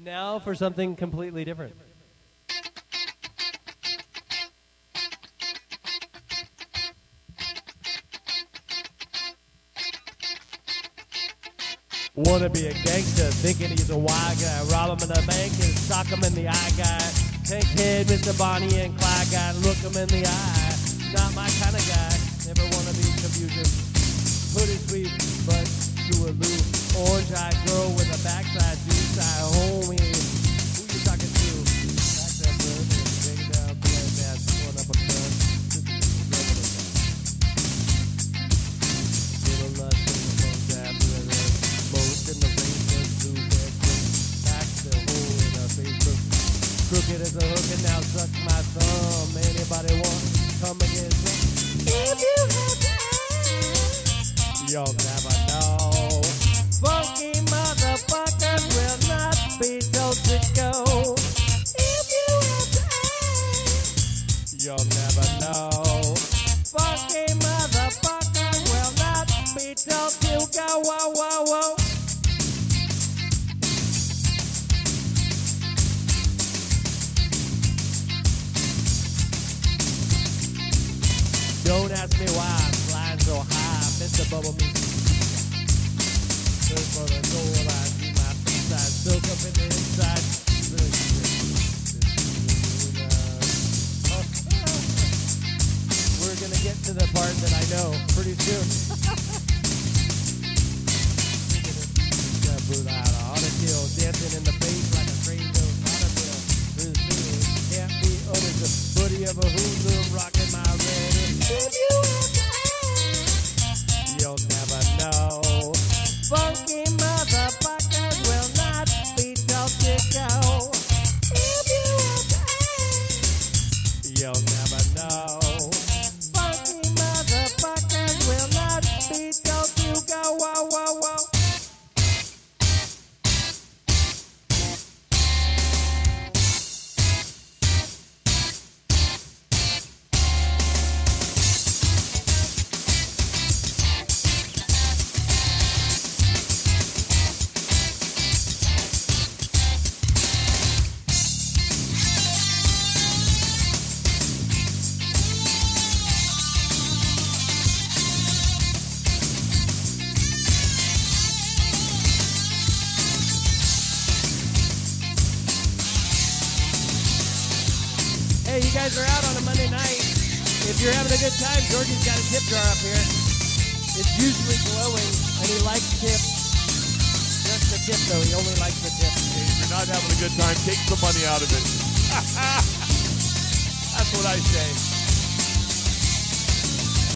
Now for something completely different. Wanna be a gangster, thinking he's a wild guy. Rob him in the bank and sock him in the eye guy. Tank head, Mr. Bonnie and Clyde guy. Look him in the eye. Not my kind of guy. Never wanna be confusing. Hoodie sweet, but to a loop. Orange eyed girl with a backside, juice eye, homie. Who you talking to? Backside bird, big down, blood, that's one up a gun. Little lust in the phone tap, most in the rain, just blue, that back the hole in her Facebook. Crooked as a hook and now suck my thumb. Anybody want to come and get some? If you have to ask, you'll never know. Funky motherfuckers will not be told to go. If you have to ask, you'll never know. Funky motherfuckers will not be told to go. Whoa, whoa, whoa. Don't ask me why I'm flying so high, Mr. Bubble Me. Search for the gold, I see my side, soak up in the inside. We're gonna get to the part that I know pretty soon. Dancing in the face like a crazy caterpillar. Can't be under the booty of a hoodlum rocking my red. If you have to ask, you'll never know. Funky motherfuckers will not be told to go. If you have to ask, you'll never know. Funky motherfuckers will not be told to go. Whoa, whoa, whoa. Hey, you guys are out on a Monday night. If you're having a good time, Georgie's got a tip jar up here. It's usually glowing, and he likes tips. Just the tip, though. He only likes the tip. Hey, if you're not having a good time, take some money out of it. That's what I say.